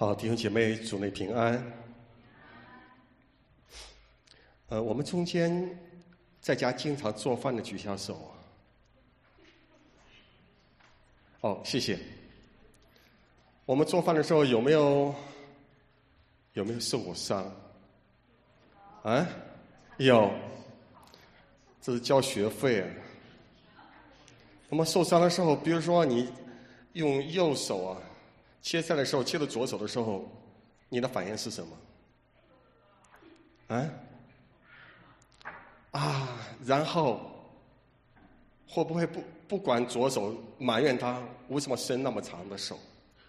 好，弟兄姐妹，主内平安。我们中间在家经常做饭的举下手。哦，谢谢。我们做饭的时候有没有受过伤？啊，有，这是交学费啊。那么受伤的时候，比如说你用右手切菜的时候，切到左手的时候，你的反应是什么？然后会不会不管左手埋怨他为什么伸那么长的手？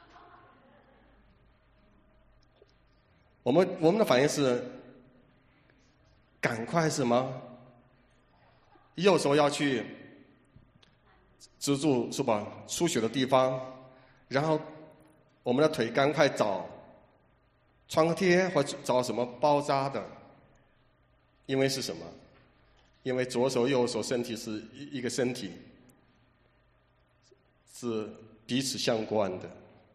我们的反应是赶快什么？右手要去支住是吧？出血的地方，然后我们的腿赶快找创可贴或找什么包扎的，因为是什么？因为左手右手身体是一个身体，是彼此相关的。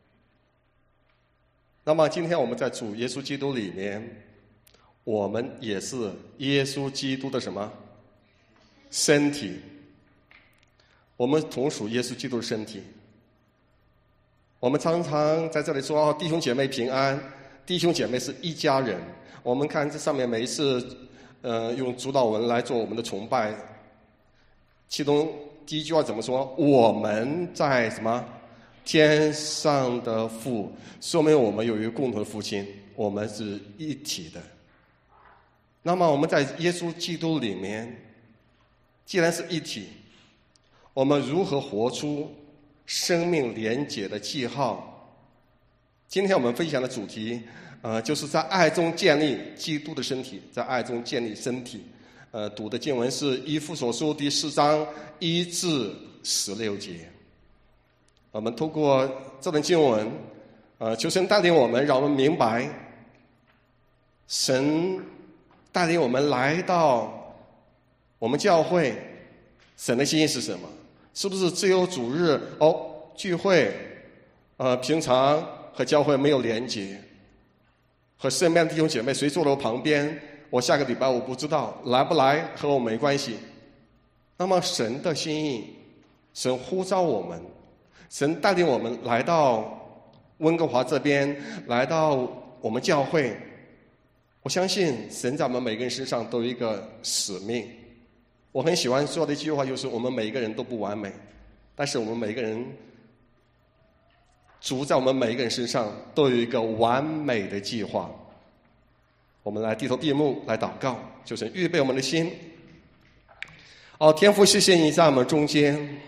那么今天我们在主耶稣基督里面，我们也是耶稣基督的什么？身体。我们同属耶稣基督的身体。我们常常在这里说弟兄姐妹平安，弟兄姐妹是一家人。我们看这上面每一次用主导文来做我们的崇拜，其中第一句话怎么说？我们在什么？天上的父，说明我们有一个共同的父亲，我们是一体的。那么我们在耶稣基督里面，既然是一体，我们如何活出生命连结的记号？今天我们分享的主题就是在爱中建立基督的身体，在爱中建立身体。读的经文是以弗所书第4章1至16节。我们透过这段经文，求神带领我们，让我们明白，神带领我们来到我们教会，神的心意是什么？是不是只有主日聚会，平常和教会没有连结？和身边的弟兄姐妹谁坐在我旁边，我下个礼拜我不知道，来不来和我没关系。那么神的心意，神呼召我们，神带领我们来到温哥华这边，来到我们教会。我相信神在我们每个人身上都有一个使命。我很喜欢说的一句话就是我们每一个人都不完美，但是我们每一个人，主在我们每一个人身上都有一个完美的计划。我们来低头闭目来祷告，就是预备我们的心。天父，谢谢你在我们中间。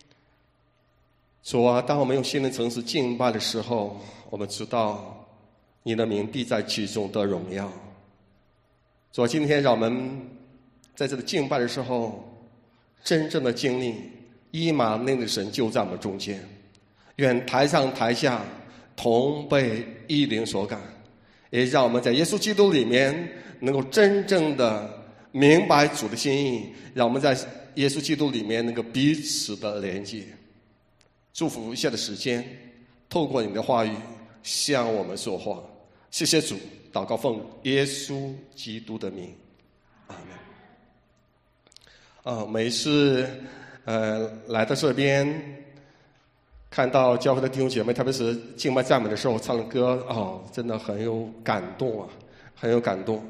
主啊，当我们用心灵诚实敬拜的时候，我们知道你的名必在其中得荣耀。主啊，今天让我们在这里敬拜的时候，真正的经历以马内利的神就在我们中间。愿台上台下同被一灵所感，也让我们在耶稣基督里面能够真正的明白主的心意，让我们在耶稣基督里面能够彼此的连接。祝福一下的时间，透过你的话语向我们说话。谢谢主，祷告奉耶稣基督的名，阿门。每次来到这边，看到教会的弟兄姐妹，特别是敬拜赞美的时候唱的歌，真的很有感动啊，很有感动。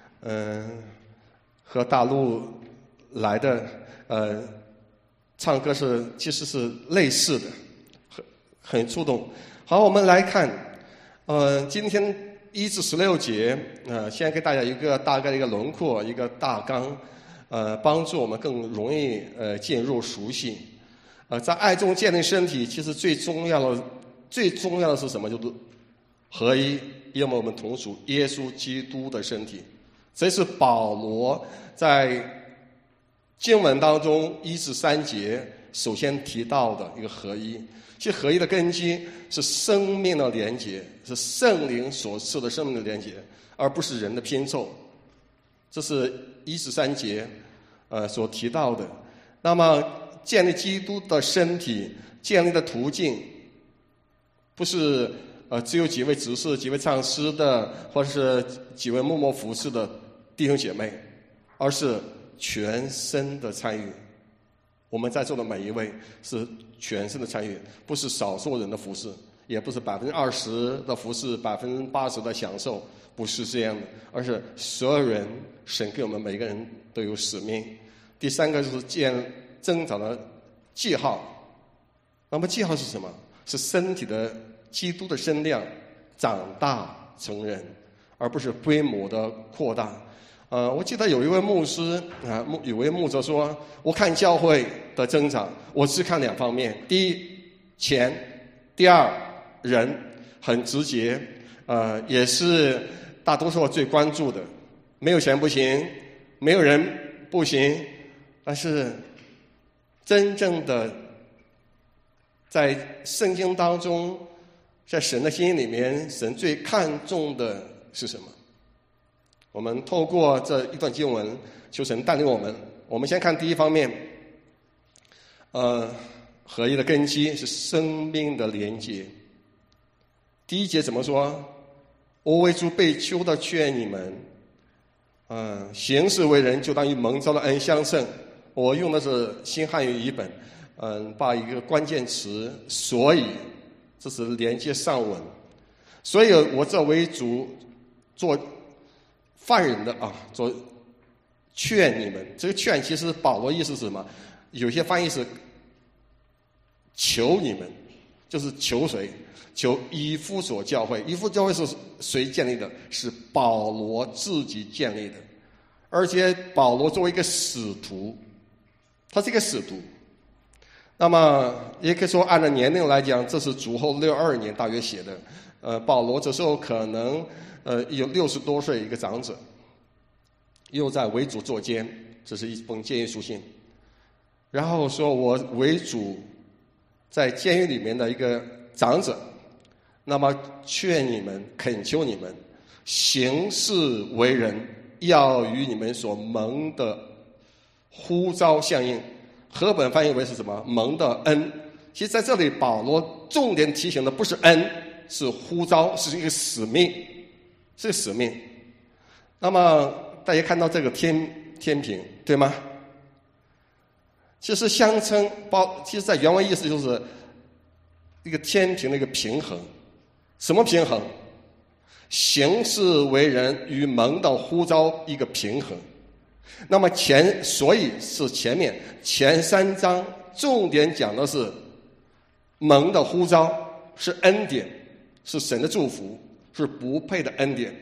和大陆来的唱歌其实是类似的，很触动。好，我们来看，今天1至16节，先给大家一个大概的一个轮廓，一个大纲，帮助我们更容易进入熟悉。在爱中建立身体，其实最重要的是什么？就是合一，因为我们同属耶稣基督的身体。这是保罗在经文当中1至3节首先提到的一个合一。其实合一的根基是生命的连结，是圣灵所赐的生命的连结，而不是人的拼凑。这是1至3节所提到的。那么建立基督的身体，建立的途径不是只有几位执事、几位唱诗的，或者是几位默默服侍的弟兄姐妹，而是全身的参与。我们在座的每一位是全身的参与，不是少数人的服侍，也不是20%的服侍，80%的享受，不是这样的，而是所有人，神给我们每个人都有使命。第三个就是增长的记号。那么记号是什么？是身体的基督的身量长大成人，而不是规模的扩大。我记得有一位牧师有位牧者说，我看教会的增长，我只看2方面：第一，钱；第二，人。很直接，也是大多数最关注的。没有钱不行，没有人不行，但是真正的在圣经当中，在神的心意里面，神最看重的是什么？我们透过这一段经文，求神带领我们。我们先看第一方面，合一的根基是生命的连结。第1节怎么说？我为主被囚的劝你们，行事为人就当与蒙召的恩相称。我用的是新汉语译本，把一个关键词，所以这是连接上文。所以我这为主做犯人的做劝你们。这个劝其实保罗意思是什么？有些翻译是求你们，就是求谁？求以弗所教会。以弗所教会是谁建立的？是保罗自己建立的。而且保罗作为一个使徒，他是一个使徒。那么也可以说按照年龄来讲，这是主后62年大约写的。保罗这时候可能有60多岁，一个长者，又在为主作监，这是一封监狱书信。然后说我为主在监狱里面的一个长者，那么劝你们，恳求你们，行事为人要与你们所蒙的呼召相应。和本翻译为是什么？蒙的恩。其实在这里保罗重点提醒的不是恩，是呼召，是一个使命，是个使命。那么大家看到这个天平，对吗？其实相称其实在原文意思就是一个天平的一个平衡。什么平衡？行事为人与蒙的呼召一个平衡。那么所以是前3章重点讲的是蒙的呼召，是恩典，是神的祝福，是不配的恩典。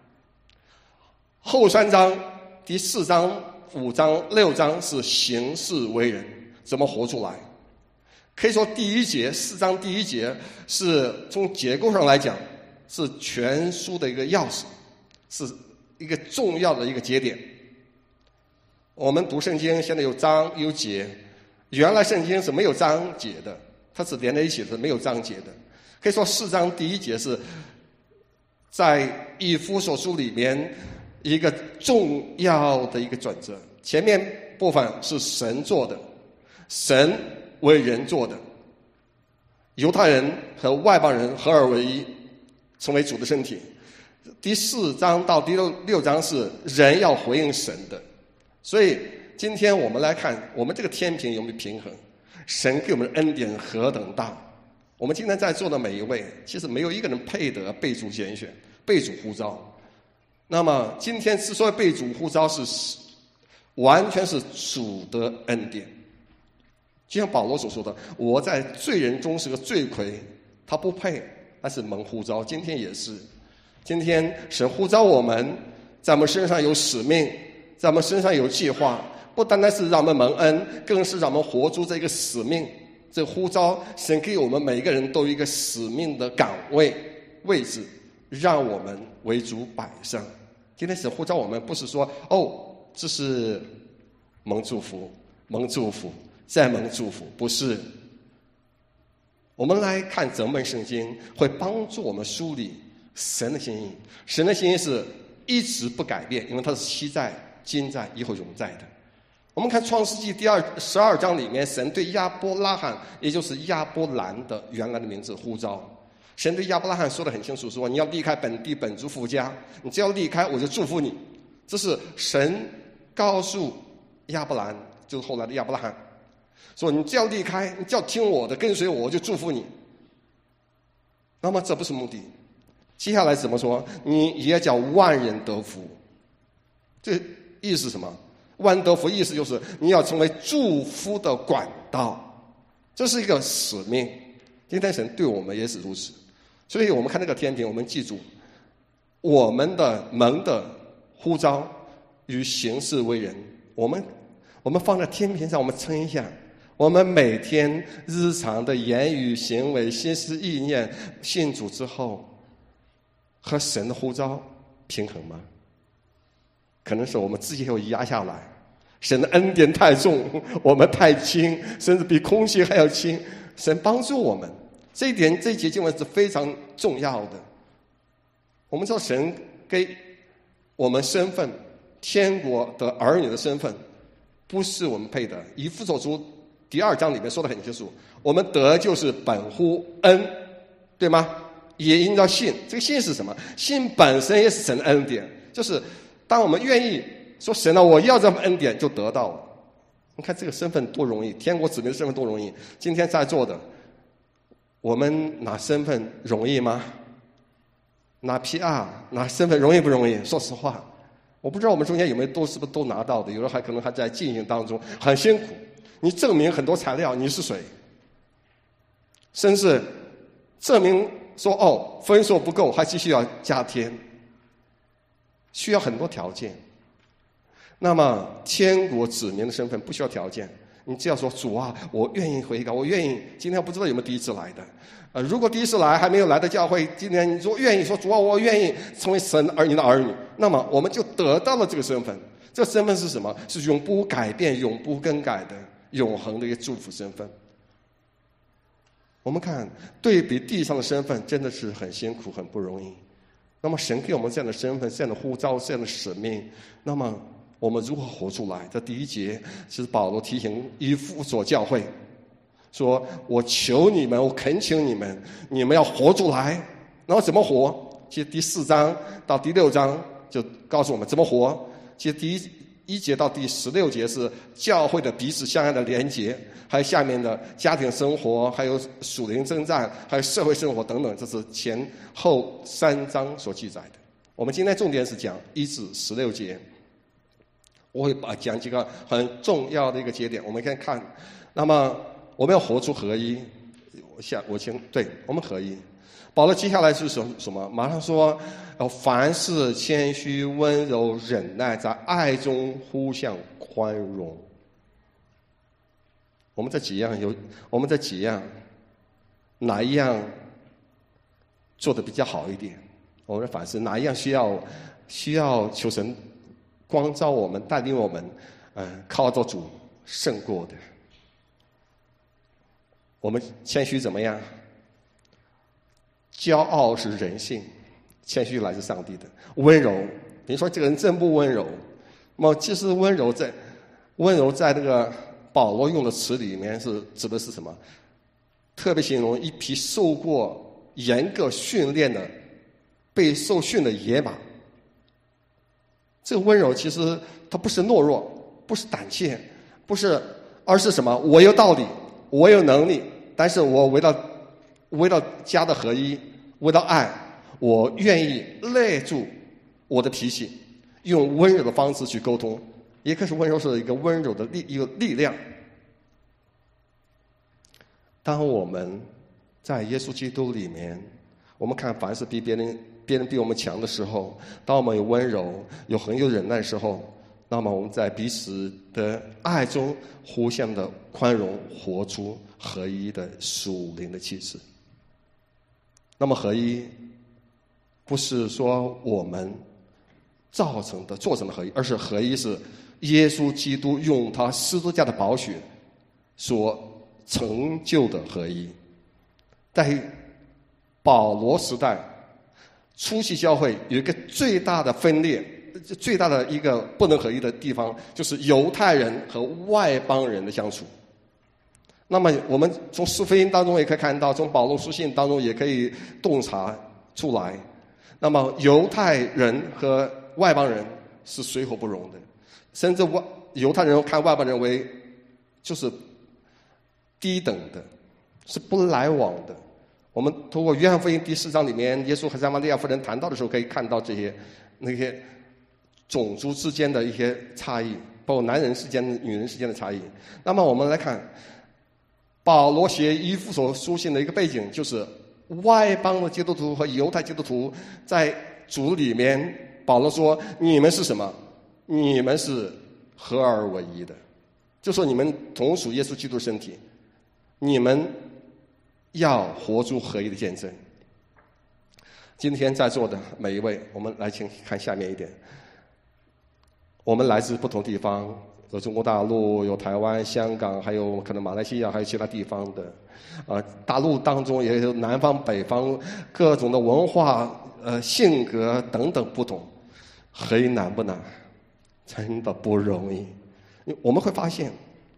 后3章，第4章、5章、6章是行事为人，怎么活出来？可以说4章第1节是从结构上来讲是全书的一个钥匙，是一个重要的一个节点。我们读圣经现在有章有节，原来圣经是没有章节的，它是连在一起的，没有章节的。可以说4章第1节是在以弗所书里面一个重要的一个转折。前面部分是神做的，神为人做的，犹太人和外邦人合而为一，成为主的身体。第4章到第6章是人要回应神的。所以今天我们来看，我们这个天平有没有平衡？神给我们的恩典何等大！我们今天在座的每一位，其实没有一个人配得被主拣选、被主呼召。那么今天之所以被主呼召，是完全是主的恩典。就像保罗所说的，我在罪人中是个罪魁，他不配，但是蒙呼召。今天也是，今天神呼召我们，在我们身上有使命，在我们身上有计划，不单单是让我们蒙恩，更是让我们活出这个使命。这个呼召，神给我们每一个人都有一个使命的岗位置，让我们为主摆上。今天神呼召我们，不是说这是蒙祝福，再蒙祝福，不是。我们来看整本圣经，会帮助我们梳理神的心意。神的心意是一直不改变，因为它是昔在、今在、以后永在的。我们看创世纪第12章里面，神对亚伯拉罕，也就是亚伯兰的原来的名字呼召， 神对亚伯拉罕说得很清楚，说你要离开本地本族父家，你只要离开我就祝福你。这是神告诉亚伯兰，就是后来的亚伯拉罕，说你只要离开，你只要听我的，跟随我就祝福你。那么这不是目的，接下来怎么说？你也叫万人得福。这意思是什么？万人得福意思就是你要成为祝福的管道，这是一个使命。今天神对我们也是如此。所以我们看这个天平，我们记住我们的门的呼召与行事为人，我们放在天平上，我们称一下，我们每天日常的言语行为心思意念信主之后和神的呼召平衡吗？可能是我们自己又压下来，神的恩典太重，我们太轻，甚至比空气还要轻。神帮助我们，这一点这一节经文是非常重要的。我们知道神给我们身份，天国的儿女的身份不是我们配的。以弗所书第2章里面说得很清楚，我们得就是本乎恩，对吗？也因着信。这个信是什么？信本身也是神的恩典，就是当我们愿意说神啊，我要这份恩典，就得到了。你看这个身份多容易，天国子民的身份多容易。今天在座的我们拿身份容易吗？拿 PR 拿身份容易不容易？说实话，我不知道我们中间有没有是不是都拿到的，有人可能还在进行当中，很辛苦。你证明很多材料你是谁，甚至证明说分数不够，还继续要加添，需要很多条件。那么天国子民的身份不需要条件，你只要说主啊，我愿意悔改，我愿意。今天不知道有没有第一次来的，如果第一次来还没有来的教会，今天你说愿意说主啊，我愿意成为神儿女的儿女，那么我们就得到了这个身份。这个身份是什么？是永不改变、永不更改的永恒的一个祝福身份。我们看对比地上的身份，真的是很辛苦、很不容易。那么神给我们这样的身份、这样的呼召、这样的使命，那么我们如何活出来？这第一节是保罗提醒以弗所教会说，我求你们，我恳请你们，你们要活出来。然后怎么活？其实第4章到第6章就告诉我们怎么活。其实第1节到第16节是教会的彼此相爱的连结，还有下面的家庭生活，还有属灵征战，还有社会生活等等，这是前后3章所记载的。我们今天重点是讲1至16节，我会讲几个很重要的一个节点，我们可以看。那么我们要活出合一，我们合一。保罗接下来是什么？马上说要凡事谦虚、温柔、忍耐，在爱中互相宽容。我们这几样哪一样做得比较好一点？我们反思哪一样需要求神光照我们、带领我们，靠着主胜过的。我们谦虚怎么样？骄傲是人性，谦虚来自上帝的。温柔，你说这个人真不温柔，那么其实温柔在那个保罗用的词里面是指的是什么？特别形容一匹受过严格训练的、被受训的野马。这个温柔其实它不是懦弱，不是胆怯，而是什么？我有道理，我有能力，但是我为了家的合一，为了爱，我愿意耐住我的脾气，用温柔的方式去沟通。也可是温柔是一个温柔的一个力量。当我们在耶稣基督里面，我们看凡是比别人比我们强的时候，当我们有温柔、有很有忍耐的时候，那么我们在彼此的爱中互相的宽容，活出合一的属灵的气质。那么合一不是说我们做成的合一，而是合一是耶稣基督用他十字架的宝血所成就的合一。在保罗时代初期教会有一个最大的分裂，最大的一个不能合一的地方，就是犹太人和外邦人的相处。 那么我们从四福音当中也可以看到，从保罗书信当中也可以洞察出来。那么犹太人和外邦人是水火不容的，甚至犹太人看外邦人为就是低等的，是不来往的。我们通过约翰福音第4章里面，耶稣和撒玛利亚妇人谈到的时候，可以看到这些那些种族之间的一些差异，包括男人之间、女人之间的差异。那么我们来看保罗写以弗所书信的一个背景，就是外邦的基督徒和犹太基督徒在主里面，保罗说你们是什么？你们是合而为一的，就说你们同属耶稣基督身体，你们要活出合一的见证。今天在座的每一位，我们来请看下面一点。我们来自不同地方，有中国大陆，有台湾、香港，还有可能马来西亚，还有其他地方的。大陆当中也有南方、北方各种的文化、性格等等不同。合一难不难？真的不容易。我们会发现，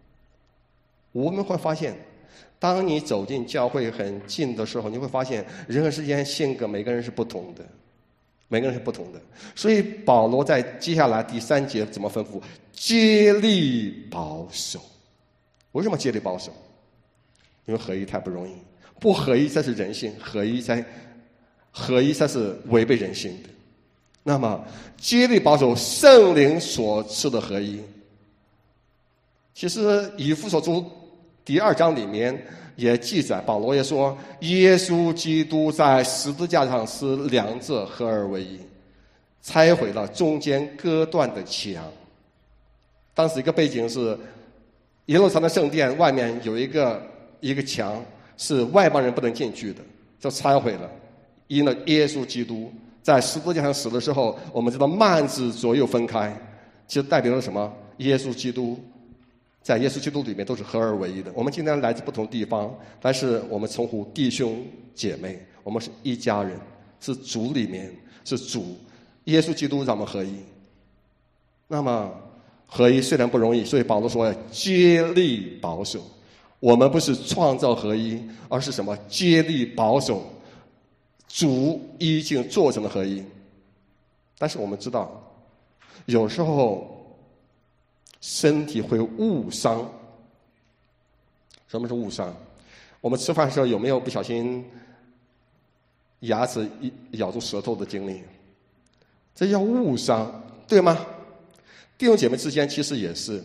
当你走进教会很近的时候，你会发现人和之间性格每个人是不同的，所以保罗在接下来第3节怎么吩咐？竭力保守。为什么竭力保守？因为合一太不容易，不合一才是人性，合一才是违背人性的。那么竭力保守圣灵所赐的合一。其实以弗所书第2章里面也记载，保罗也说耶稣基督在十字架上使两者合而为一，拆毁了中间割断的墙。当时一个背景是耶路撒冷圣殿外面有一个墙是外邦人不能进去的，就拆毁了。因了耶稣基督在十字架上死的时候，我们知道幔子左右分开，其实代表了什么？耶稣基督在耶稣基督里面都是合而为一的。我们今天来自不同地方，但是我们称呼弟兄姐妹，我们是一家人，是主里面，是主耶稣基督让我们合一。那么合一虽然不容易，所以保罗说要竭力保守。我们不是创造合一，而是什么？竭力保守主已经做成了合一。但是我们知道有时候身体会误伤。什么是误伤？我们吃饭的时候有没有不小心牙齿咬住舌头的经历？这叫误伤，对吗？弟兄姐妹之间其实也是。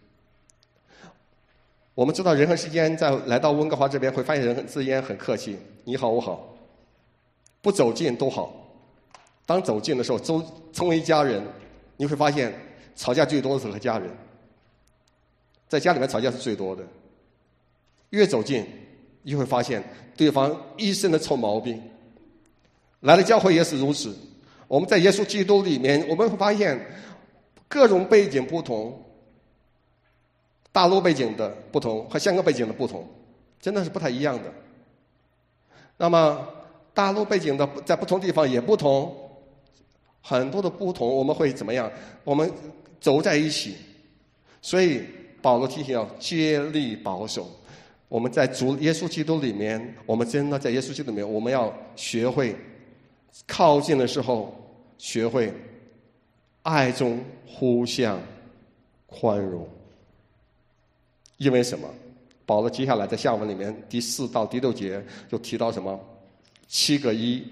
我们知道人和之间在来到温哥华这边会发现人和之间很客气，你好我好，不走近都好。当走近的时候，成为一家人，你会发现吵架最多的是和家人，在家里面吵架是最多的。越走近，你会发现对方一身的臭毛病。来了教会也是如此。我们在耶稣基督里面，我们会发现各种背景不同，大陆背景的不同和香港背景的不同，真的是不太一样的。那么大陆背景的在不同地方也不同，很多的不同，我们会怎么样？我们走在一起。所以保罗提醒要竭力保守。我们在主耶稣基督里面，我们真的在耶稣基督里面，我们要学会靠近的时候，学会爱中互相宽容。因为什么？保罗接下来在下文里面第4到第6节就提到什么？7个一。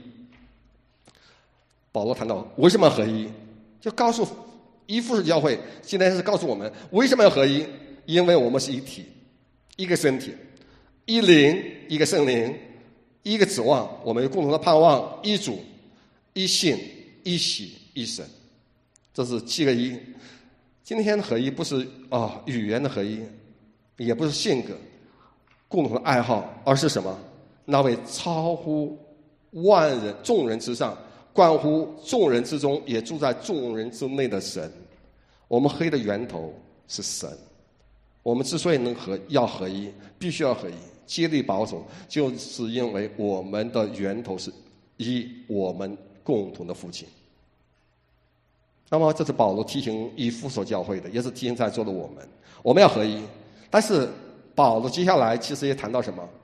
保罗谈到为什么要合一，就告诉以弗所教会，现在是告诉我们为什么要合一。因为我们是一体，一个身体，一灵，一个圣灵，一个指望，我们有共同的盼望，一主，一信，一喜，一神。这是7个一。今天的合一不是语言的合一，也不是性格共同的爱好，而是什么？那位超乎万人众人之上，关乎众人之中，也住在众人之内的神。我们合一的源头是神。我们之所以要合一，必须要合一，竭力保守，就是因为我们的源头是我们共同的父亲。那么这是保罗提醒以弗所教会的，也是提醒在座的我们要合一。但是保罗接下来其实也谈到什么？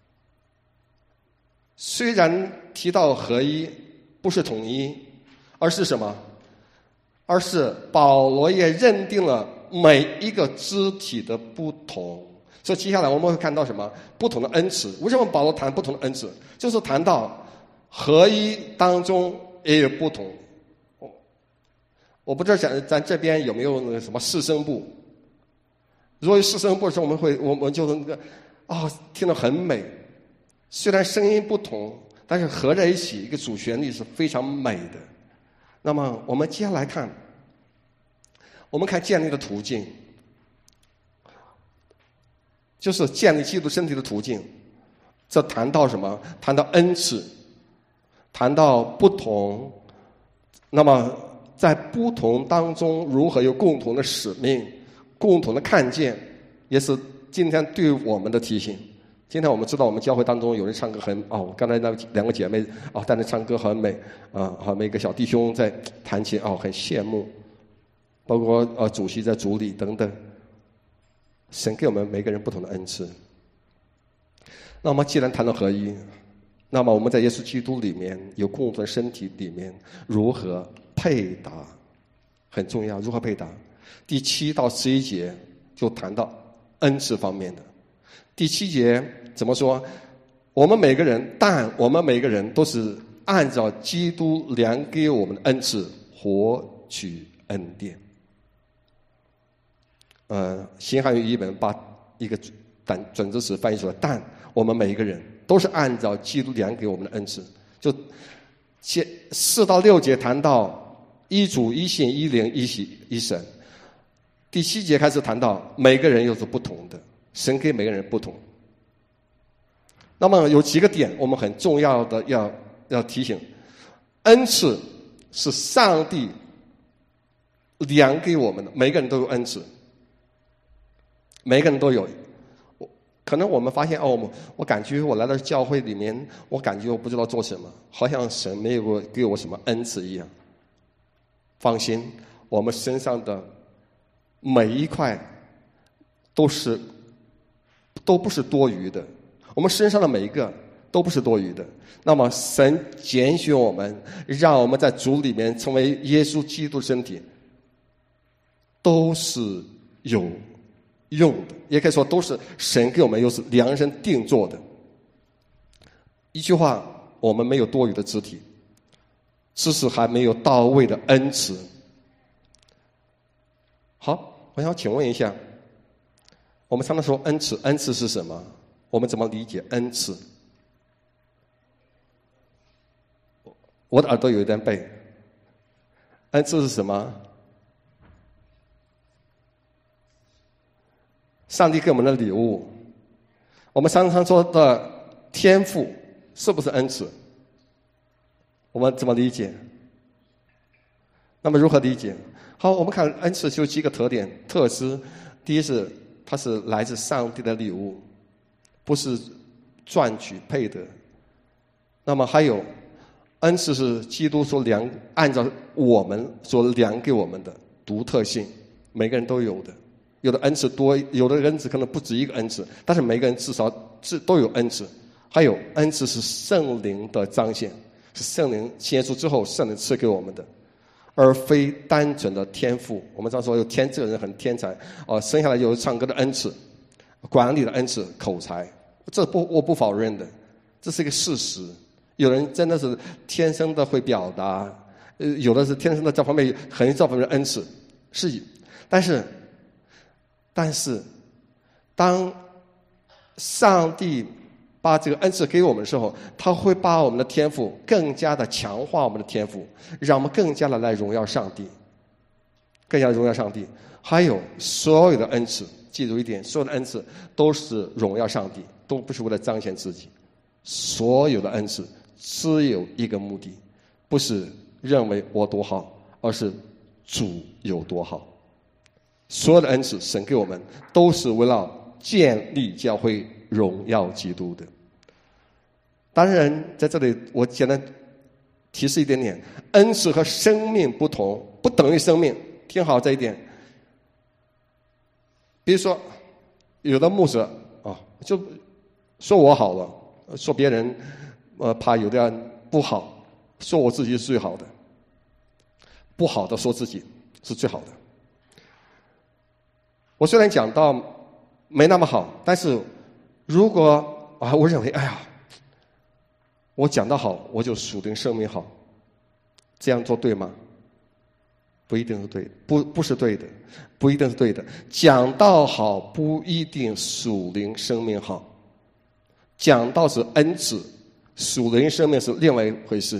虽然提到合一，不是统一，而是什么？而是保罗也认定了每一个肢体的不同。所以接下来我们会看到什么？不同的恩赐。为什么保罗谈不同的恩赐？就是谈到合一当中也有不同。我不知道咱这边有没有那个什么四声部。如果有四声部的时候，我们就那个听得很美。虽然声音不同，但是合在一起一个主旋律是非常美的。那么我们接下来看，我们看建立的途径，就是建立基督身体的途径。这谈到什么？谈到恩赐，谈到不同。那么在不同当中，如何有共同的使命、共同的看见，也是今天对我们的提醒。今天我们知道，我们教会当中有人唱歌刚才那两个姐妹在那唱歌很美好每个小弟兄在弹琴很羡慕，包括主席在主里等等。神给我们每个人不同的恩赐。那么既然谈到合一，那么我们在耶稣基督里面有共同的身体里面如何配搭很重要。如何配搭？第7到11节就谈到恩赐方面的。第7节怎么说？我们每个人都是按照基督量给我们的恩赐获取恩典。新汉语译本把一个准则词翻译出来，但我们每一个人都是按照基督量给我们的恩赐。就4到6节谈到一主一信一灵一神。第7节开始谈到每个人又是不同的，神给每个人不同。那么有几个点我们很重要的要提醒：恩赐是上帝量给我们的，每个人都有恩赐，每个人都有。可能我们发现我感觉我来到教会里面，我感觉我不知道做什么，好像神没有给我什么恩赐一样。放心，我们身上的每一块都不是多余的，我们身上的每一个都不是多余的。那么神拣选我们，让我们在主里面成为耶稣基督身体，都是有用的，也可以说都是神给我们又是量身定做的。一句话，我们没有多余的肢体，只是还没有到位的恩赐。好，我想请问一下，我们常常说恩赐，恩赐是什么？我们怎么理解恩赐？我的耳朵有一点背。恩赐是什么？上帝给我们的礼物。我们常常说的天赋是不是恩赐？我们怎么理解？那么如何理解？好，我们看恩赐就几个特质。第一是它是来自上帝的礼物，不是赚取配得。那么还有恩赐是基督所按照我们所量给我们的独特性，每个人都有的。有的恩赐多，有的恩赐可能不止一个恩赐，但是每个人至少都有恩赐。还有恩赐是圣灵的彰显，是圣灵信耶稣之后圣灵赐给我们的，而非单纯的天赋。我们常说这个人很天才生下来有唱歌的恩赐，管理的恩赐，口才，我不否认的，这是一个事实。有人真的是天生的会表达，有的是天生的这方面很这方面的恩赐是，但是当上帝把这个恩赐给我们的时候，他会把我们的天赋更加的强化，我们的天赋让我们更加的来荣耀上帝，更加荣耀上帝。还有所有的恩赐，记住一点，所有的恩赐都是荣耀上帝，都不是为了彰显自己。所有的恩赐只有一个目的，不是认为我多好，而是主有多好。所有的恩赐神给我们都是为了建立教会，荣耀基督的。当然在这里我简单提示一点点，恩赐和生命不同，不等于生命。听好这一点。比如说有的牧师就说我好了，说别人怕有的人不好，说我自己是最好的，不好的说自己是最好的。我虽然讲到没那么好，但是如果我认为我讲得好，我就属灵生命好，这样做对吗？不一定是对的，不是对的，不一定是对的。讲道好不一定属灵生命好，讲道是恩赐，属灵生命是另外一回事。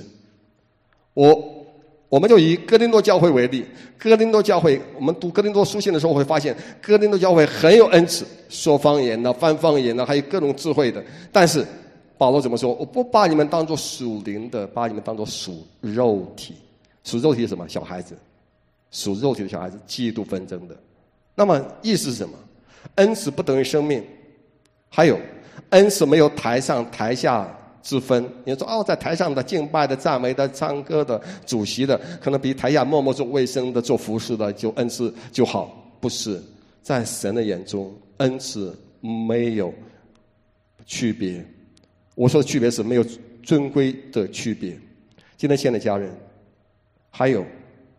我们就以哥林多教会为例，哥林多教会，我们读哥林多书信的时候会发现，哥林多教会很有恩赐，说方言的、翻方言的，还有各种智慧的。但是保罗怎么说？我不把你们当作属灵的，把你们当作属肉体。属肉体是什么？小孩子。属肉体的小孩子，嫉妒纷争的。那么意思是什么？恩赐不等于生命。还有，恩赐没有台上台下之分。你说在台上的敬拜的、赞美的、唱歌的、主席的，可能比台下默默做卫生的、做服饰的就恩赐就好。不是，在神的眼中，恩赐没有区别。我说的区别是没有尊贵的区别。今天亲爱的家人，还有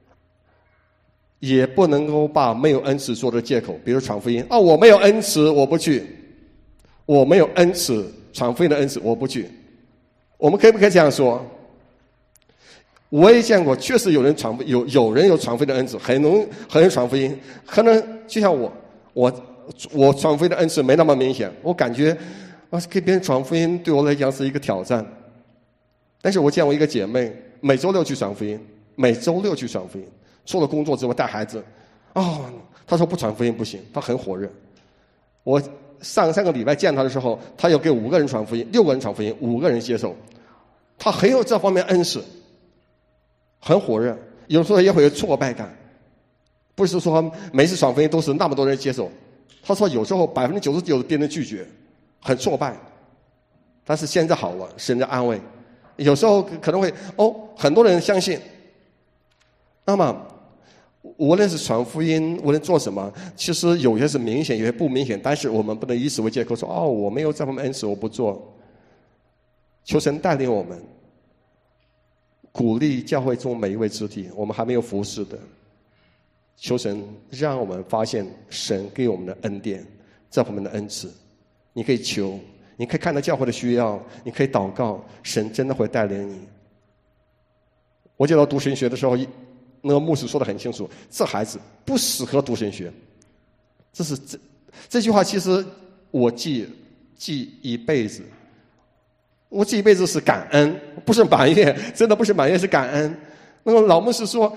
也不能够把没有恩赐做的借口，比如传福音我没有恩赐我不去，我没有恩赐，传福音的恩赐我不去。我们可不可以这样说？我也见过，确实有人有人有传福音的恩赐，很能传福音，可能就像我传福音的恩赐没那么明显，我感觉给别人传福音对我来讲是一个挑战。但是我见过一个姐妹，每周六去传福音，除了工作之外带孩子。她说不传福音不行，她很火热。我上3个礼拜见她的时候，她要给5个人传福音，6个人传福音，5个人接受。她很有这方面恩赐，很火热，有时候也会有挫败感。不是说每次传福音都是那么多人接受。她说有时候99%别人拒绝，很挫败。但是现在好了，神的安慰。有时候可能会很多人相信。那么无论是传福音，无论做什么，其实有些是明显，有些不明显，但是我们不能以此为借口说我没有这方面恩赐我不做。求神带领我们，鼓励教会中每一位肢体，我们还没有服侍的，求神让我们发现神给我们的恩典，这方面的恩赐。你可以求，你可以看到教会的需要，你可以祷告，神真的会带领你。我记得读神学的时候，那个牧师说得很清楚，这孩子不适合读神学。这句话其实我记一辈子。我这一辈子是感恩，不是埋怨，真的不是埋怨，是感恩。那个老牧师说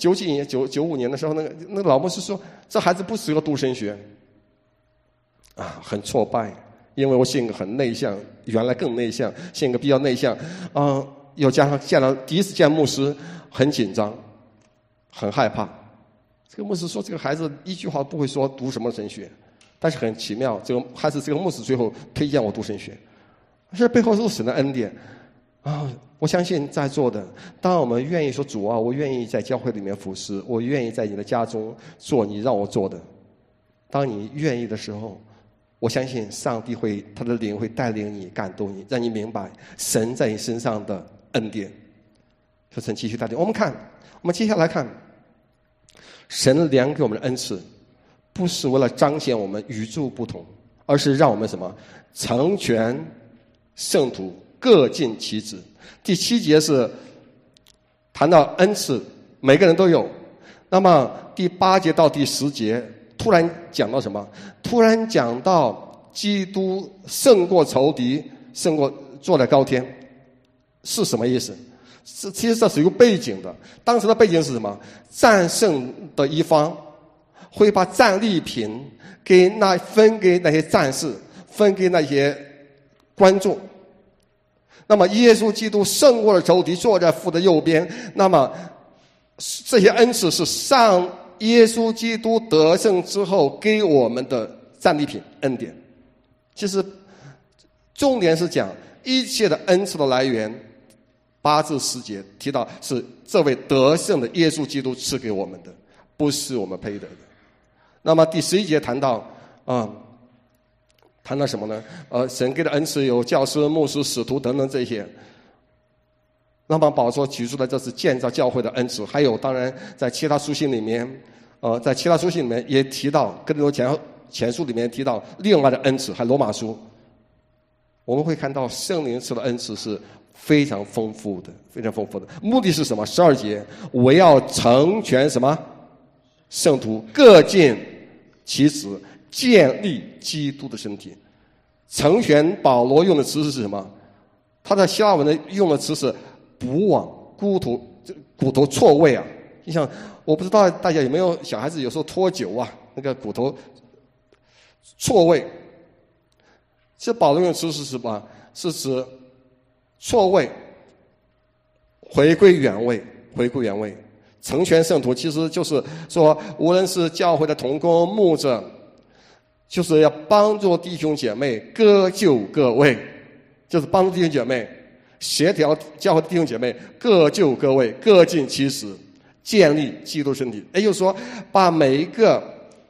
，95年的时候，那个老牧师说，这孩子不适合读神学。很挫败，因为我性格很内向，原来更内向，性格比较内向。又加上见了第一次见牧师，很紧张，很害怕。这个牧师说，这个孩子一句话不会说读什么神学，但是很奇妙，这个牧师最后推荐我读神学。这背后是神的恩典我相信在座的，当我们愿意说主我愿意在教会里面服侍，我愿意在你的家中做你让我做的。当你愿意的时候，我相信上帝他的灵会带领你，感动你，让你明白神在你身上的恩典。求神继续带领我们接下来看神量给我们的恩赐，不是为了彰显我们与众不同，而是让我们什么？成全圣徒，各尽其职。第7节是谈到恩赐，每个人都有。那么第8节到第10节突然讲到什么？突然讲到基督胜过仇敌，胜过坐在高天，是什么意思？其实这是有背景的。当时的背景是什么？战胜的一方会把战利品分给那些战士，分给那些观众。那么耶稣基督胜过了仇敌，坐在父的右边。那么这些恩赐是上耶稣基督得胜之后给我们的战利品恩典。其实重点是讲一切的恩赐的来源，8至10节提到是这位得胜的耶稣基督赐给我们的，不是我们配得的。那么第11节谈到谈到什么呢？神给的恩赐有教师、牧师、使徒等等这些。那么保罗说举出来这是建造教会的恩赐，还有当然在其他书信里面，在其他书信里面也提到，哥林多前书里面提到另外的恩赐，还罗马书，我们会看到圣灵赐的恩赐是非常丰富的，非常丰富的。目的是什么？12节，我要成全什么？圣徒各尽其职，建立基督的身体。成全保罗用的词是什么？他在希腊文的用的词是补网骨头错位啊。你想，我不知道大家有没有小孩子有时候脱臼啊，那个骨头错位。这保罗用的词是什么？是指错位，回归原位，回归原位。成全圣徒其实就是说，无论是教会的同工、牧者，就是要帮助弟兄姐妹各就各位，就是帮助弟兄姐妹协调教会的弟兄姐妹各就各位，各尽其职，建立基督身体。也就是说，把每一个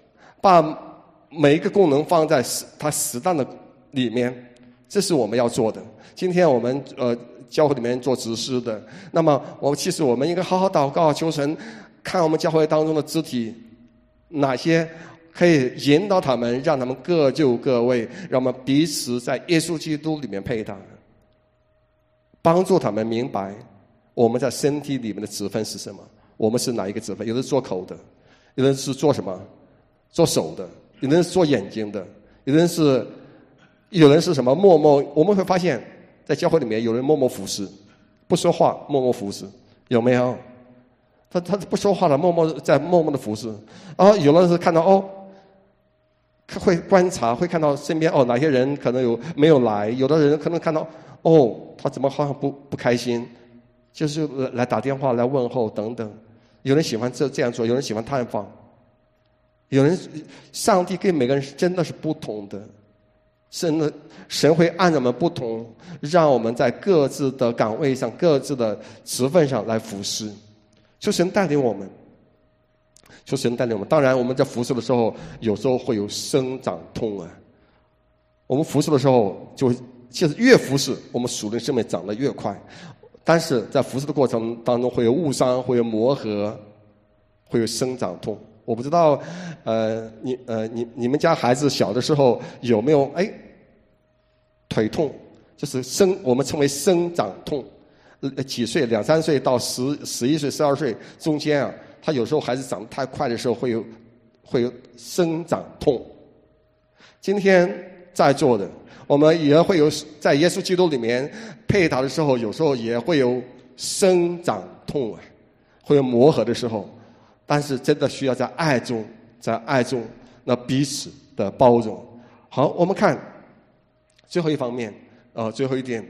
功能放在它适当的里面，这是我们要做的。今天我们教会里面做执事的，那么其实我们应该好好祷告，求神看我们教会当中的肢体哪些可以引导他们，让他们各就各位，让我们彼此在耶稣基督里面配搭，帮助他们明白我们在身体里面的职分是什么，我们是哪一个职分。有人是做口的，有人是做什么？做手的，有人是做眼睛的，有人是什么默默。我们会发现在教会里面有人默默服侍，不说话默默服侍，有没有？他不说话了，默默的服侍。然后有的人是看到会观察，会看到身边哪些人可能没有来，有的人可能看到他怎么好像不开心，就是来打电话来问候等等。有人喜欢这样做，有人喜欢探访，有人上帝跟每个人真的是不同的。神会按照我们不同，让我们在各自的岗位上、各自的职分上来服侍。求神带领我们，求神带领我们。当然，我们在服侍的时候，有时候会有生长痛啊。我们服侍的时候，其实越服侍，我们属灵生命长得越快。但是在服侍的过程当中，会有误伤，会有磨合，会有生长痛。我不知道，你们家孩子小的时候有没有腿痛？就是我们称为生长痛。几岁2、3岁到11岁、12岁中间啊，他有时候孩子长得太快的时候会有生长痛。今天在座的，我们也会有在耶稣基督里面配搭的时候，有时候也会有生长痛啊，会有磨合的时候。但是真的需要在爱中那彼此的包容。好，我们看最后一方面，最后一点，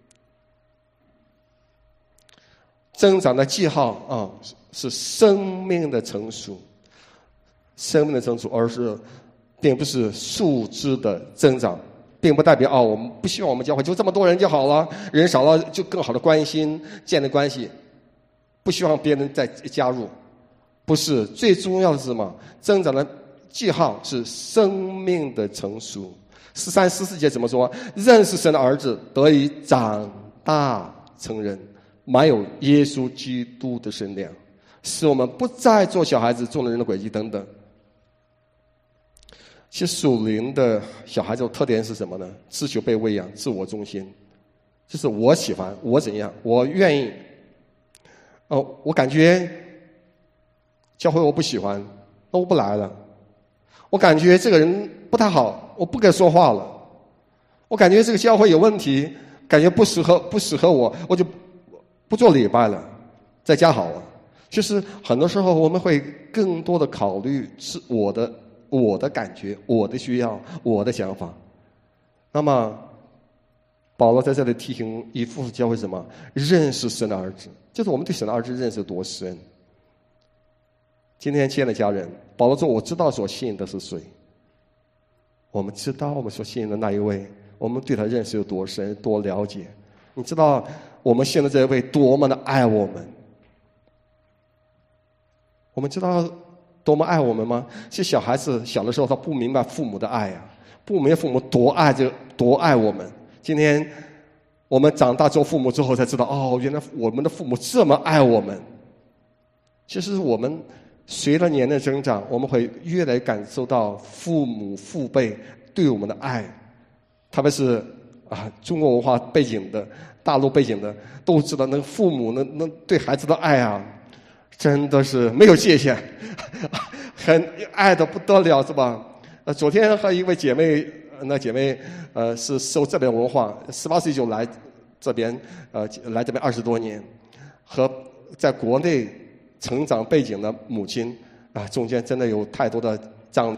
增长的记号是生命的成熟，生命的成熟，而是并不是数字的增长，并不代表我们不希望我们教会就这么多人就好了，人少了就更好的关心建立关系，不希望别人再加入。不是，最重要的是什么？增长的记号是生命的成熟。13、14节怎么说？认识神的儿子，得以长大成人，满有耶稣基督的身量，使我们不再做小孩子，中了人的诡计等等。其实属灵的小孩子的特点是什么呢？自求被喂养，自我中心，就是我喜欢，我怎样，我愿意。我感觉教会我不喜欢，那我不来了。我感觉这个人不太好，我不跟他说话了。我感觉这个教会有问题，感觉不适合我，我就不做礼拜了，在家好了。其实很多时候我们会更多的考虑是我的感觉、我的需要、我的想法。那么保罗在这里提醒以弗所教会什么？认识神的儿子，就是我们对神的儿子认识有多深。今天亲爱的家人，保罗说我知道所信的是谁。我们知道我们所信的那一位，我们对他认识有多深多了解。你知道我们信的这一位多么的爱我们，我们知道多么爱我们吗？其实小孩子小的时候他不明白父母的爱啊， 不明父母多爱我们。今天我们长大做父母之后才知道，哦，原来我们的父母这么爱我们。其实我们随着年龄增长，我们会越来越感受到父母父辈对我们的爱，特别是中国文化背景的、大陆背景的，都知道那个父母那对孩子的爱啊，真的是没有界限，很爱的不得了，是吧？昨天和一位姐妹，那姐妹是受这边文化，18岁就来这边来这边20多年，和在国内成长背景的母亲中间真的有太多的张力。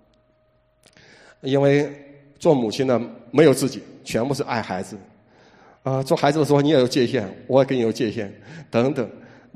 因为做母亲呢没有自己，全部是爱孩子做孩子的时候你也有界限，我也跟你有界限等等，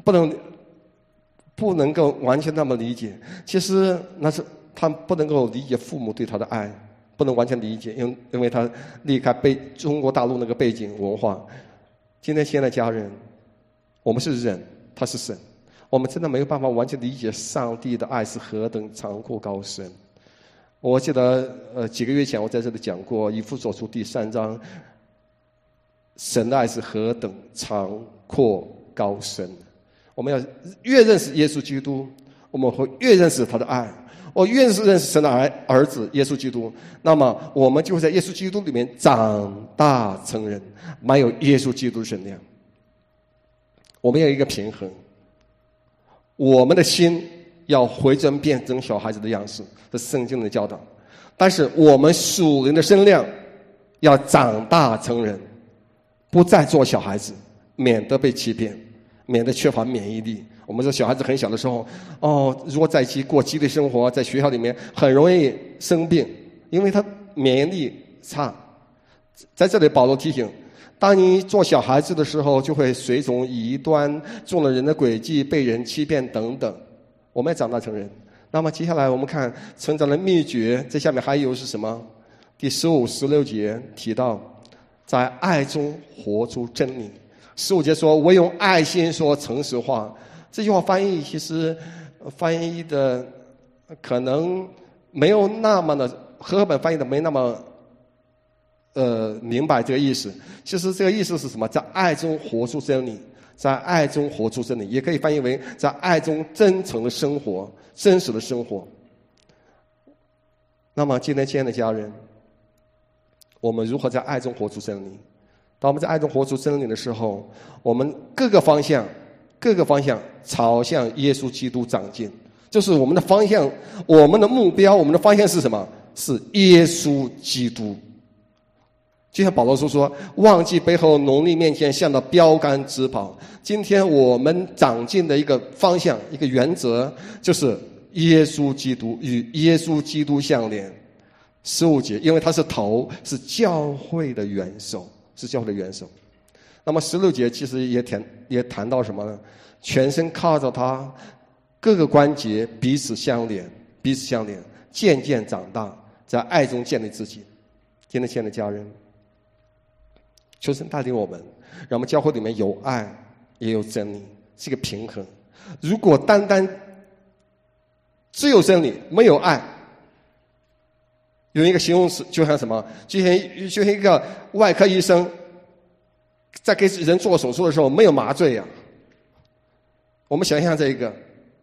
不能够完全那么理解。其实那是他不能够理解父母对他的爱，不能完全理解，因为他离开中国大陆那个背景文化。今天亲爱的家人，我们是人，他是神，我们真的没有办法完全理解上帝的爱是何等长阔高深。我记得几个月前我在这里讲过以弗所书第3章，神的爱是何等长阔高深。我们要越认识耶稣基督，我们会越认识他的爱。我越认识神的儿子耶稣基督，那么我们就会在耶稣基督里面长大成人，满有耶稣基督的身量。我们要有一个平衡，我们的心要回转变成小孩子的样式，这是圣经的教导。但是我们属灵的身量要长大成人，不再做小孩子，免得被欺骗，免得缺乏免疫力。我们说小孩子很小的时候如果在一起过集体生活，在学校里面很容易生病，因为他免疫力差。在这里保罗提醒，当你做小孩子的时候，就会随从异端，中了人的诡计，被人欺骗等等。我们要长大成人。那么接下来我们看成长的秘诀，这下面还有是什么？第15、16节提到，在爱中活出真理。15节说，我用爱心说诚实话。这句话翻译其实翻译的可能没有那么的，和合本翻译的没那么明白这个意思。其实这个意思是什么？在爱中活出真理，在爱中活出真理，也可以翻译为在爱中真诚的生活，真实的生活。那么今天亲爱的家人，我们如何在爱中活出真理？当我们在爱中活出真理的时候，我们各个方向朝向耶稣基督长进。就是我们的方向，我们的目标，我们的方向是什么？是耶稣基督。就像保罗说，忘记背后，努力面前，向着标杆直跑。今天我们长进的一个方向，一个原则，就是耶稣基督，与耶稣基督相连。15节，因为他是头，是教会的元首，是教会的元首。那么16节其实也谈到什么呢？全身靠着他，各个关节彼此相连，渐渐长大，在爱中建立自己。今天亲爱的家人，求神带领我们，让我们教会里面有爱也有真理，是一个平衡。如果单单只有真理没有爱，有一个形容词就像什么？就像一个外科医生在给人做手术的时候没有麻醉啊。我们想象这一个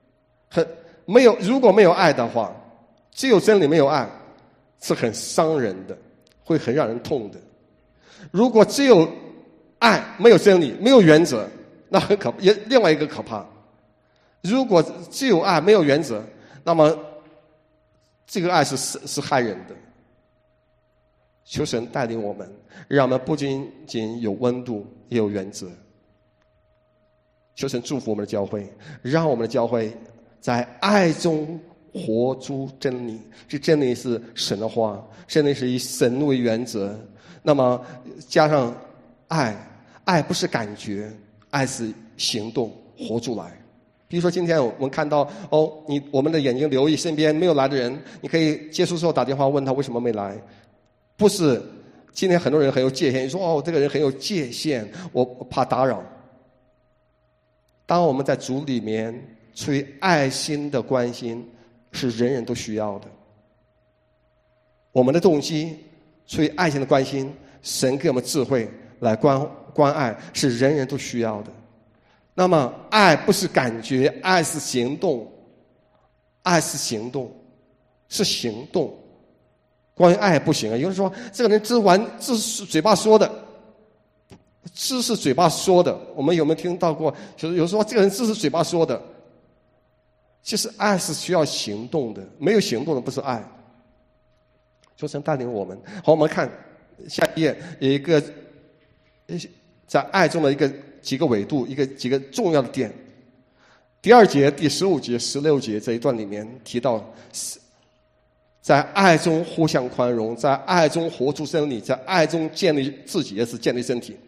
如果没有爱的话，只有真理没有爱，是很伤人的，会很让人痛的。如果只有爱没有真理没有原则，那很可怕，也另外一个可怕。如果只有爱没有原则，那么这个爱是害人的。求神带领我们，让我们不仅仅有温度也有原则。求神祝福我们的教会，让我们的教会在爱中活出真理。这真理是神的话，真理是以神为原则。那么加上爱不是感觉，爱是行动，活出来。比如说今天我们看到我们的眼睛留意身边没有来的人，你可以结束之后打电话问他为什么没来。不是今天很多人很有界限，你说这个人很有界限，我怕打扰。当我们在主里面出于爱心的关心，是人人都需要的。 我们的动机出于爱心的关心，神给我们智慧来关爱，是人人都需要的。那么爱不是感觉，爱是行动，爱是行动，是行动。关于爱不行啊，有人说这个人只是嘴巴说的，只是嘴巴说的。我们有没有听到过？就是有人说这个人只是嘴巴说的，其实爱是需要行动的，没有行动的不是爱。求神带领我们。好，我们看下一页，有一个在爱中的几个维度，几个重要的点。第2节、第15节、16节这一段里面提到，在爱中互相宽容，在爱中活出真理，在爱中建立自己，也是建立身体。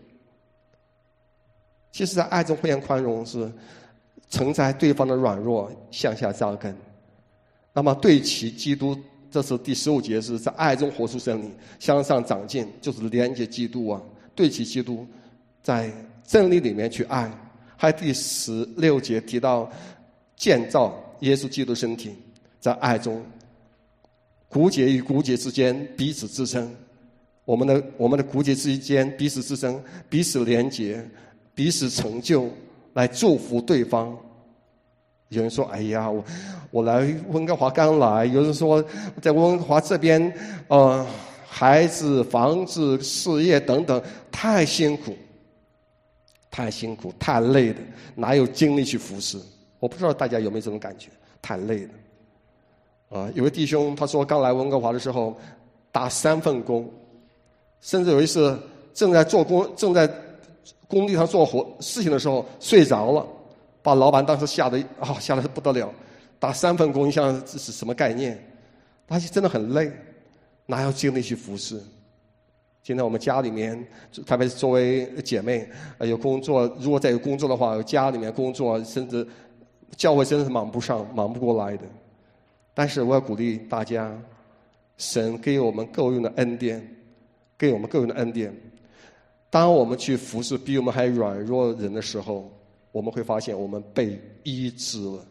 其实在爱中互相宽容是承载对方的软弱，向下扎根。那么对齐基督，这是第15节，是在爱中活出真理，向上长进，就是连接基督啊，对齐基督，在真理里面去爱。还有第16节提到建造耶稣基督身体，在爱中骨节与骨节之间彼此支撑，我们的骨节之间彼此支撑，彼此连结，彼此成就，来祝福对方。有人说：“哎呀，我来温哥华刚来。”有人说在温哥华这边，孩子、房子、事业等等，太辛苦，太累了，哪有精力去服侍？我不知道大家有没有这种感觉，太累了。有位弟兄他说，刚来温哥华的时候打3份工，甚至有一次正在工地上做事情的时候睡着了，把老板当时吓得不得了。打3份工，你想这是什么概念？他真的很累，哪有精力去服侍？现在我们家里面，特别是作为姐妹，有工作，如果再有工作的话，有家里面工作，甚至教会真的是忙不过来的。但是我要鼓励大家，神给我们够用的恩典，当我们去服侍比我们还软弱人的时候，我们会发现我们被医治了。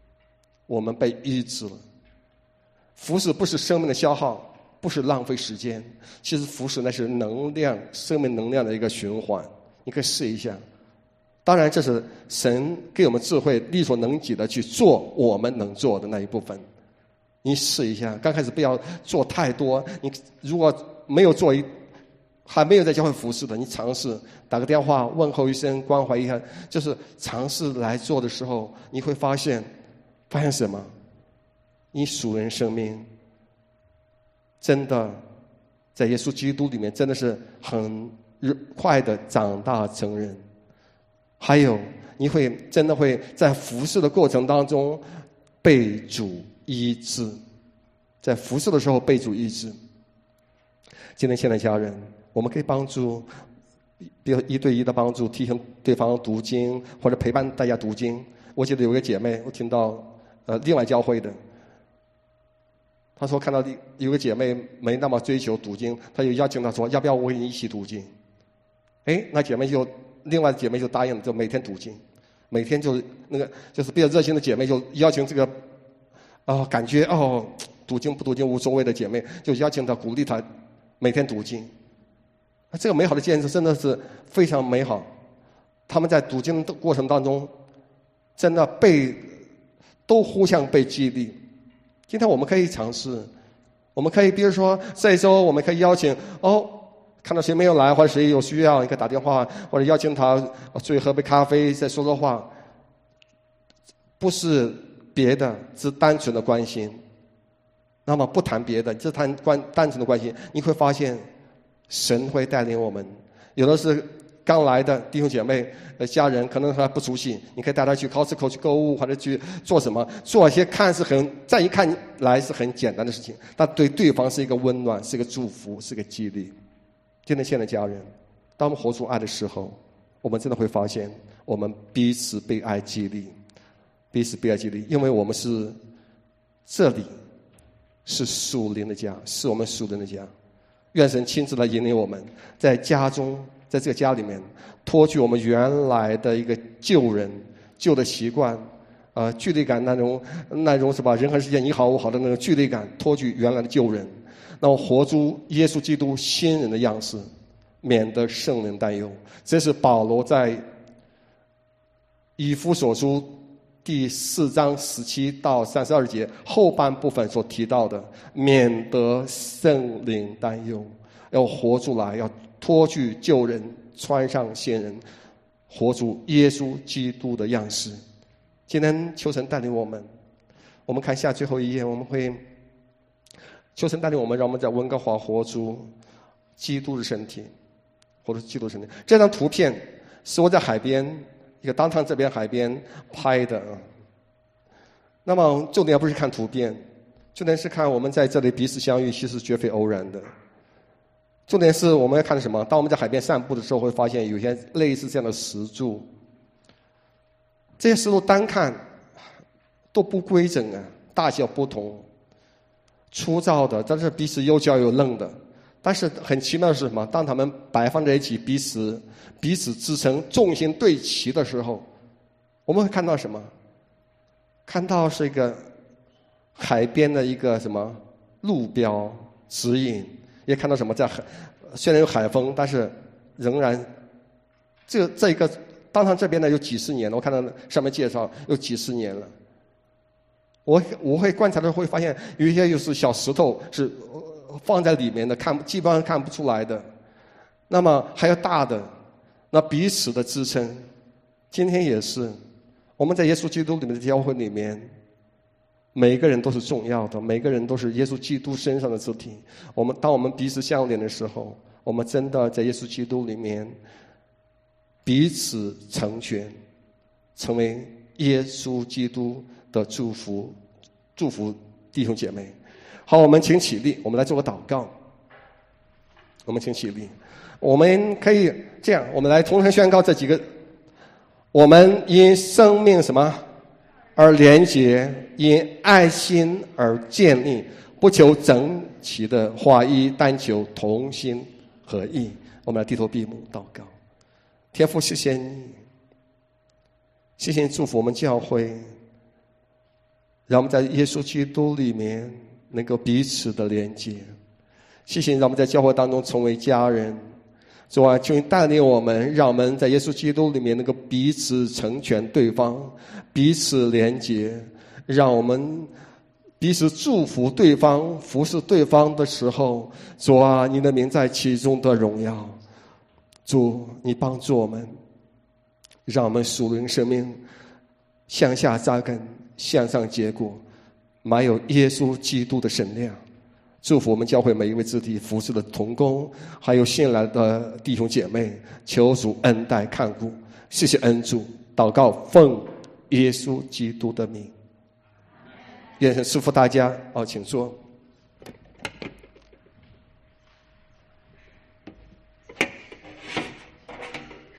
服侍不是生命的消耗，不是浪费时间，其实服侍那是能量，生命能量的一个循环。你可以试一下。当然这是神给我们智慧，力所能及的去做我们能做的那一部分。你试一下，刚开始不要做太多。你如果还没有在教会服侍的，你尝试打个电话问候一声，关怀一下，就是尝试来做的时候，你会发现什么？你属人生命真的在耶稣基督里面真的是很快的长大成人。还有你真的会在服侍的过程当中被主医治，在服侍的时候被主医治。今天亲爱的家人，我们可以帮助，比如1对1的帮助，提醒对方读经，或者陪伴大家读经。我记得有个姐妹，我听到另外教会的，她说看到有个姐妹没那么追求读经，她就邀请她说要不要我跟你一起读经。那另外的姐妹就答应了，就每天读经，每天就是比较热心的姐妹就邀请这个感觉读经不读经无所谓的姐妹，就邀请她，鼓励她每天读经。这个美好的见证真的是非常美好。他们在读经的过程当中真的都互相被激励。今天我们可以尝试，我们可以比如说这一周我们可以邀请看到谁没有来或者谁有需要，你可以打电话或者邀请他出去喝杯咖啡，再说说话。不是别的，只单纯的关心。那么不谈别的，只谈单纯的关心，你会发现神会带领我们。有的是刚来的弟兄姐妹家人可能还不熟悉，你可以带他去 Costco 去购物，或者去做一些看似再一看来是很简单的事情，但对对方是一个温暖，是一个祝福，是一个激励。今天亲爱的家人，当我们活出爱的时候，我们真的会发现我们彼此被爱激励，因为我们是这里是属灵的家，是我们属灵的家。愿神亲自来引领我们，在家中，在这个家里面脱去我们原来的一个旧的习惯，距离感那种是吧？人和世界你好我好的那种距离感，脱去原来的旧人。 那么活出耶稣基督新人的样式，免得圣灵担忧。这是保罗在以弗所书第4章17到32节后半部分所提到的，免得圣灵担忧，要活出来，要脱去旧人，穿上新人，活出耶稣基督的样式。今天求神带领我们，我们看下最后一页，我们会求神带领我们，让我们在温哥华活出基督的身体，活出基督的身体。这张图片是我在海边，一个downtown这边海边拍的。那么重点不是看图片，重点是看我们在这里彼此相遇，其实绝非偶然的。重点是我们要看什么？当我们在海边散步的时候，会发现有些类似这样的石柱。这些石头单看都不规整啊，大小不同，粗糙的，但是彼此又角又棱的。但是很奇妙的是什么？当它们摆放在一起，彼此支撑，重心对齐的时候，我们会看到什么？看到是一个海边的一个什么路标指引，也看到什么在海，虽然有海风，但是仍然这一个当场这边呢有几十年了，我看到上面介绍有几十年了。我会观察的时候会发现，有一些又是小石头是放在里面的，基本上看不出来的。那么还有大的，那彼此的支撑。今天也是，我们在耶稣基督里面的教会里面，每个人都是重要的，每个人都是耶稣基督身上的肢体。当我们彼此相连的时候，我们真的在耶稣基督里面彼此成全，成为耶稣基督的祝福弟兄姐妹。好，我们请起立，我们来做个祷告。我们请起立，我们可以这样，我们来同声宣告这几个：我们因生命什么而连结，因爱心而建立，不求整齐的划一，但求同心合意。我们来低头闭目祷告。天父，谢谢你，谢谢你祝福我们教会，让我们在耶稣基督里面能够彼此的连接。谢谢你让我们在教会当中成为家人。主啊，求你带领我们，让我们在耶稣基督里面能够彼此成全对方，彼此连接，让我们彼此祝福对方，服侍对方的时候，主啊，你的名在其中的荣耀。主，你帮助我们，让我们属灵生命向下扎根，向上结果，满有耶稣基督的神量。祝福我们教会每一位肢体服侍的同工，还有新来的弟兄姐妹，求主恩待看顾。谢谢恩主，祷告奉耶稣基督的名。愿神赐福大家。请坐。